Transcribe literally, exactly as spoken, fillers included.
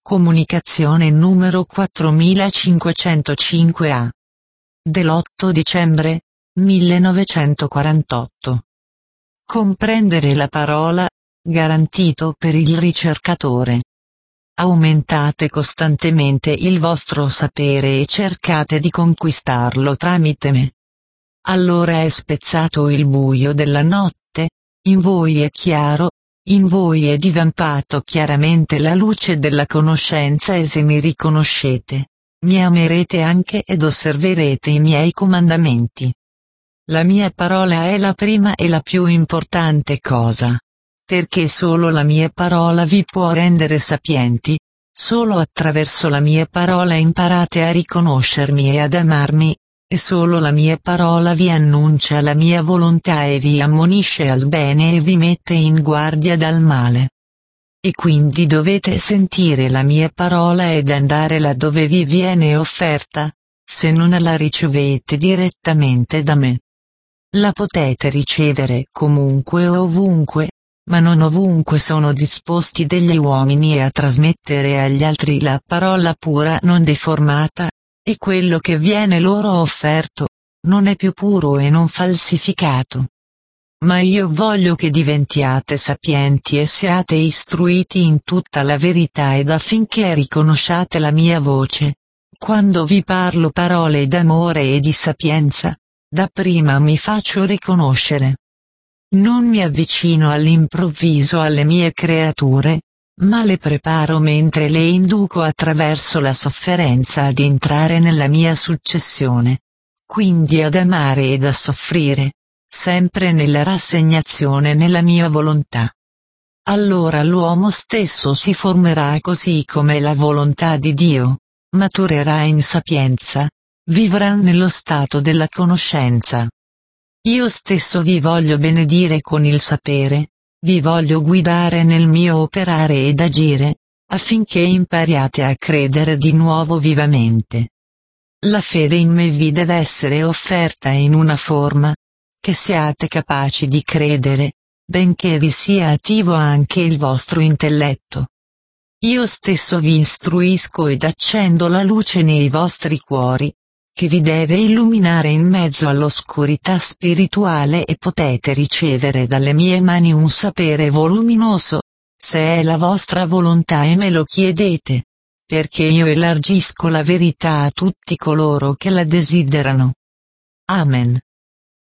Comunicazione numero quattromilacinquecentocinque A. Dell'otto dicembre millenovecentoquarantotto. Comprendere la parola, garantito per il ricercatore. Aumentate costantemente il vostro sapere e cercate di conquistarlo tramite me. Allora è spezzato il buio della notte, in voi è chiaro, in voi è divampato chiaramente la luce della conoscenza e se mi riconoscete, mi amerete anche ed osserverete i miei comandamenti. La mia parola è la prima e la più importante cosa. Perché solo la mia parola vi può rendere sapienti, solo attraverso la mia parola imparate a riconoscermi e ad amarmi, e solo la mia parola vi annuncia la mia volontà e vi ammonisce al bene e vi mette in guardia dal male. E quindi dovete sentire la mia parola ed andare laddove vi viene offerta, se non la ricevete direttamente da me. La potete ricevere comunque o ovunque, ma non ovunque sono disposti degli uomini a trasmettere agli altri la parola pura non deformata, e quello che viene loro offerto, non è più puro e non falsificato. Ma io voglio che diventiate sapienti e siate istruiti in tutta la verità ed affinché riconosciate la mia voce, quando vi parlo parole d'amore e di sapienza, dapprima mi faccio riconoscere. Non mi avvicino all'improvviso alle mie creature, ma le preparo mentre le induco attraverso la sofferenza ad entrare nella mia successione, quindi ad amare ed a soffrire, sempre nella rassegnazione nella mia volontà. Allora l'uomo stesso si formerà così come la volontà di Dio, maturerà in sapienza, vivrà nello stato della conoscenza. Io stesso vi voglio benedire con il sapere, vi voglio guidare nel mio operare ed agire, affinché impariate a credere di nuovo vivamente. La fede in me vi deve essere offerta in una forma, che siate capaci di credere, benché vi sia attivo anche il vostro intelletto. Io stesso vi istruisco ed accendo la luce nei vostri cuori, che vi deve illuminare in mezzo all'oscurità spirituale e potete ricevere dalle mie mani un sapere voluminoso, se è la vostra volontà e me lo chiedete, perché io elargisco la verità a tutti coloro che la desiderano. Amen.